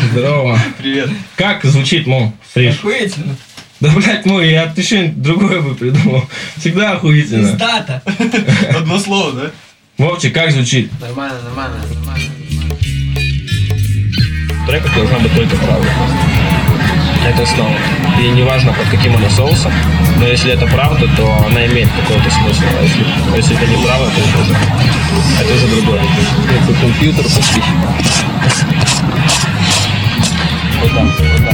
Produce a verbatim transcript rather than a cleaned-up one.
Здорово. Привет. Как звучит, мол, фриш? Охуительно. Да, блядь, мой, я ты что-нибудь другое бы придумал. Всегда охуительно. Пиздата. Одно слово, да? Вовчик, как звучит? Нормально, нормально, нормально. В треках должна быть только правда. Это основа. И неважно, под каким она соусом, но если это правда, то она имеет какой-то смысл. А если, если это неправда, то это уже, это уже другое. Это компьютер почти. Вот так, вот так.